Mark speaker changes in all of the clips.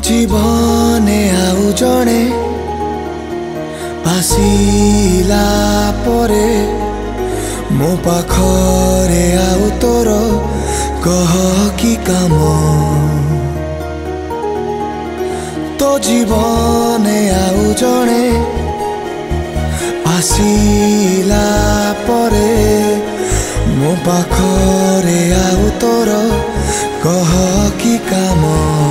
Speaker 1: जीवने आउ जणे आसिला परे मो पाखरे आउ तोर कह कि काम तो जीवने आउ जणे आसिला परे मो पाखरे आउ तोर कह कि काम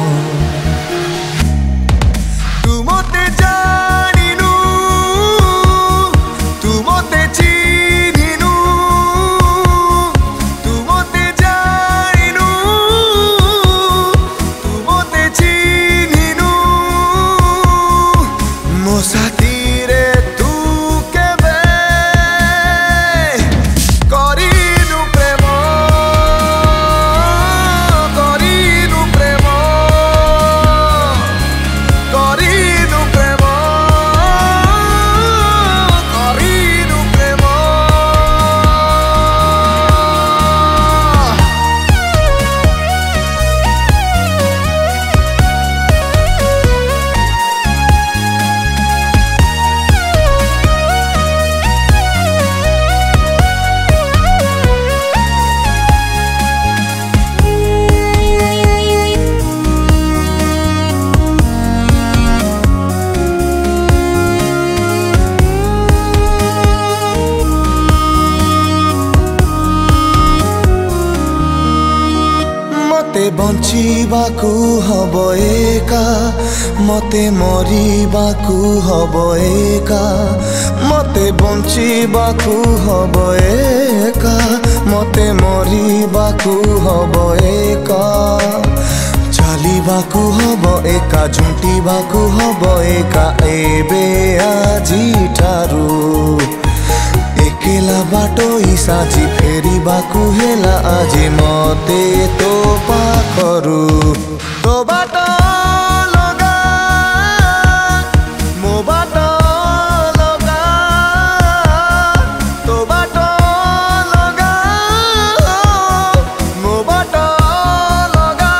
Speaker 1: मते बंचिबाकू हब एका मते मरिबाकू हब एका मते बंचिबाकू हब एका मते मरिबाकू हब एका चलिबाकू हब एका झुंटिबाकू हब एका एबे आजी ठारू एकेला बाटो साझी फेरी बाकू हेला आजी मते तो पाखरू तो बाटो लगा मो बाटो लगा तो बाटो लगा मो बाटो लगा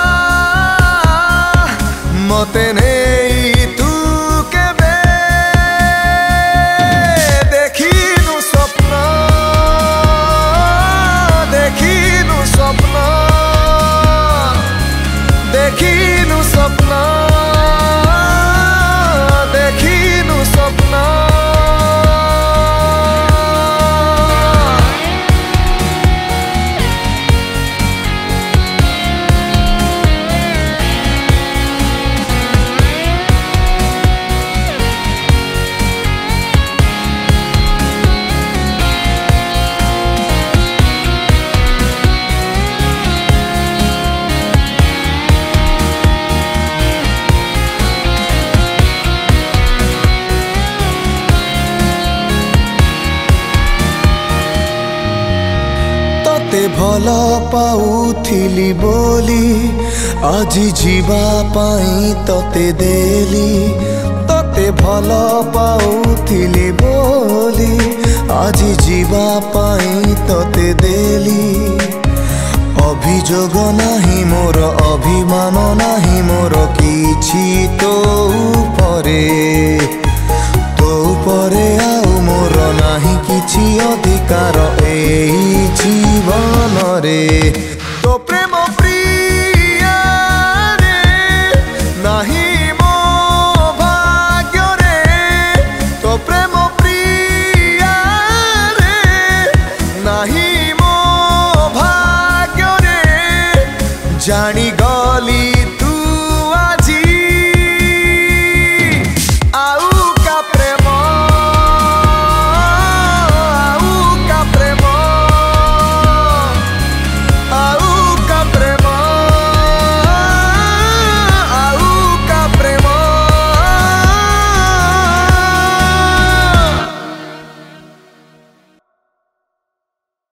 Speaker 1: मते नहीं तू केबे देखिनु स्वप्न देखिनु स्वप्न देखिनु स्वप्न देखिनु स्वप्न ते भल पाउथिली बोली आजी जीवा पाई तते देली तते भल पाउथिली बोली आजी जीवा पाई तते देली अभियोग नाही मोर अभिमान नाही मोर किछि तो परे आउ मोर नाही किछि अधिकार एई जीवन रे।